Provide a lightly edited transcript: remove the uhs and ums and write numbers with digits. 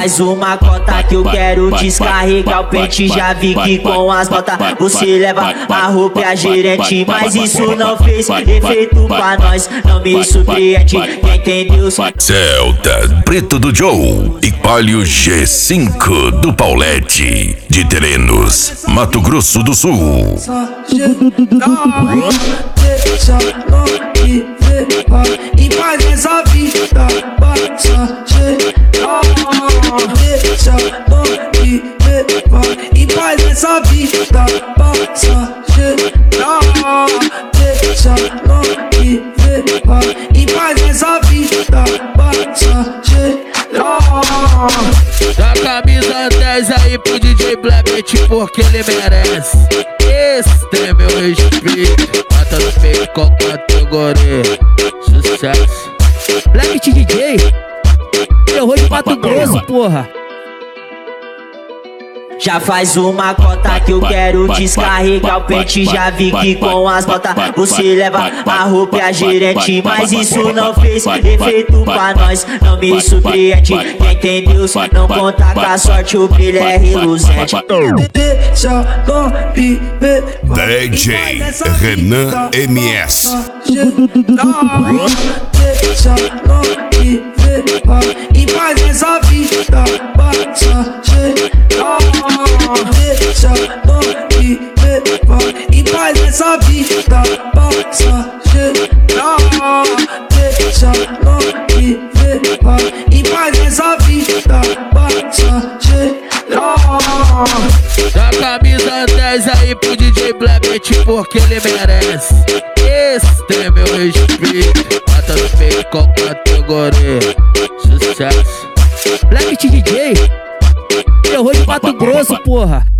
faz uma cota que eu quero descarregar o pente. Já vi que com as botas você leva a roupa e a gerente, mas isso não fez efeito pra nós, não me surpreende. Quem tem Deus. Celta Preto do Joe e Palio G5 do Paulette de Terenos, Mato Grosso do Sul. Deixa no que vê e faz essa vida passageira. Deixa no que vê e faz essa vida passageira. Deixa no que vê e faz essa vida passageira. Dá camisa 10 aí pro DJ Blabet porque ele merece. Esse tem meu respeito, bota no peito com categoria. Sucesso. Blabet DJ, terror de Mato Grosso, porra. Já faz uma cota que eu quero descarregar o pente. Já vi que com as botas você leva a roupa e a gerente, mas isso não fez efeito pra nós, não me surpreende. Quem tem Deus não conta com a sorte, o brilho é reluzente. Deixa no que vê DJ Renan MS. Deixa no que vê e faz essa vida passageira. Deixa no que vê e faz essa vida passageira. Deixa no que vê e faz essa vida passageira. Dá camisa 10 aí pro DJ Blabet porque ele merece. Esse tem meu respeito, bota no peito com categoria. Sucesso. Blabet DJ, terror de Mato Grosso, porra.